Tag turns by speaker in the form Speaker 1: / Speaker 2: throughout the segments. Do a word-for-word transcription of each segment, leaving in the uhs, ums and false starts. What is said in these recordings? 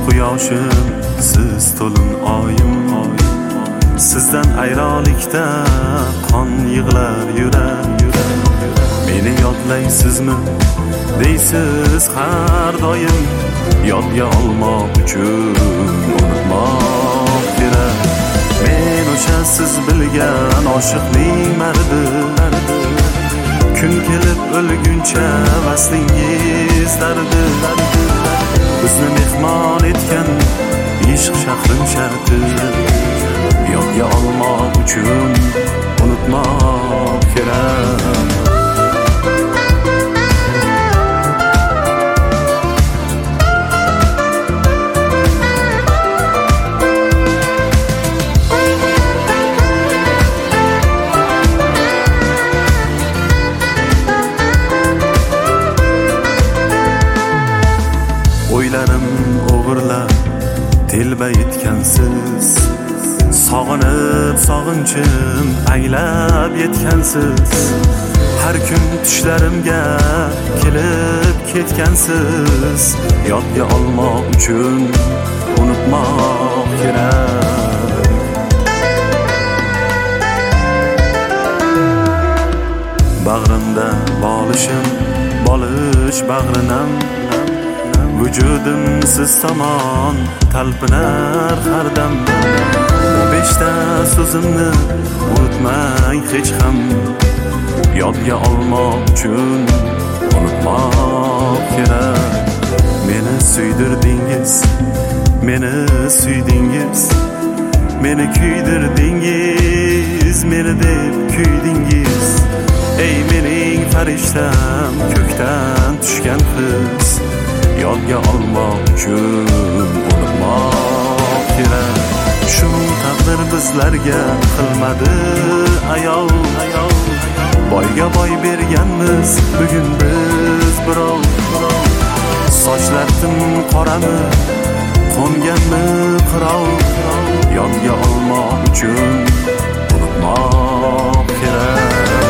Speaker 1: quyoshim, siz to'lin oyim. Sizdan ayrolikda qon yig'lar yurak. Meni yodlaysizmi deysiz har doim. Yodga olmoq uchun unutmoq kerak. Men o'sha siz bilgan oshiqning mardi. Kun kelib o'lguncha vaslingiz dardi. Bizni mehmon etgan ishq shahrim sharti. Yodga olmoq uchun unutmoq kerak. O'ylarim o'g'irlab telba yetgansiz. Sog'inib sog'inchim aylab yetgansiz. Har kun tushlarimga kelib ketgansiz. Yodga olmoq uchun unutmoq kerak. Bag'rimda bolishim, bolish bag'rinam. Vücudim siz tomon talpinar har dam. Bu beshta so'zimni unutmang hech ham. Yodga olmoq uchun unutmoq kerak. Meni suydirdingiz, meni suydingiz. Meni kuydirdingiz, meni deb kuydingiz. Ey mening farishtam, ko'kdan tushgan qiz. Yodga olmoq uchun unutmoq kerak. Shu taqdir bizlarga qilmadi ayol. Boyga boy berganmiz bugun biz birov. Sochlarim qorami, qo'nganmi qirov. Yodga olmoq uchun unutmoq kerak.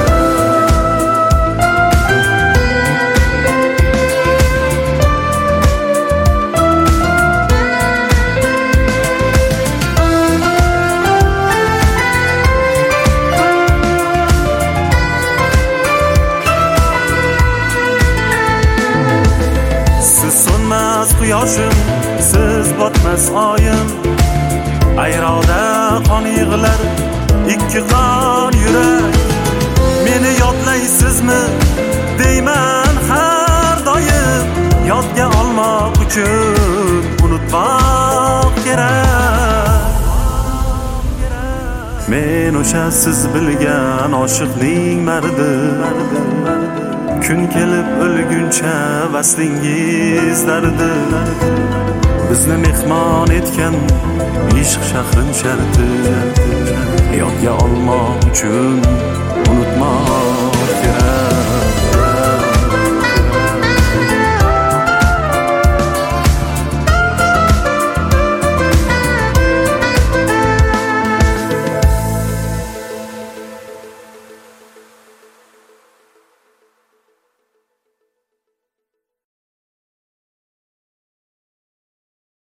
Speaker 1: So'nmas quyoshim, siz botmas oyim. Ayroda qon yig'lar, ikki qon yurak. Meni yodlaysizmi deyman har doim. Yodga olmoq uchun unutmoq kerak. Men o'sha siz bilgan oshiqning mardi. Kun kelib o'lguncha vaslingiz dardi. Bizni mehmon etgan ishq shahrim sharti. Yodga olmoq uchun unutmoq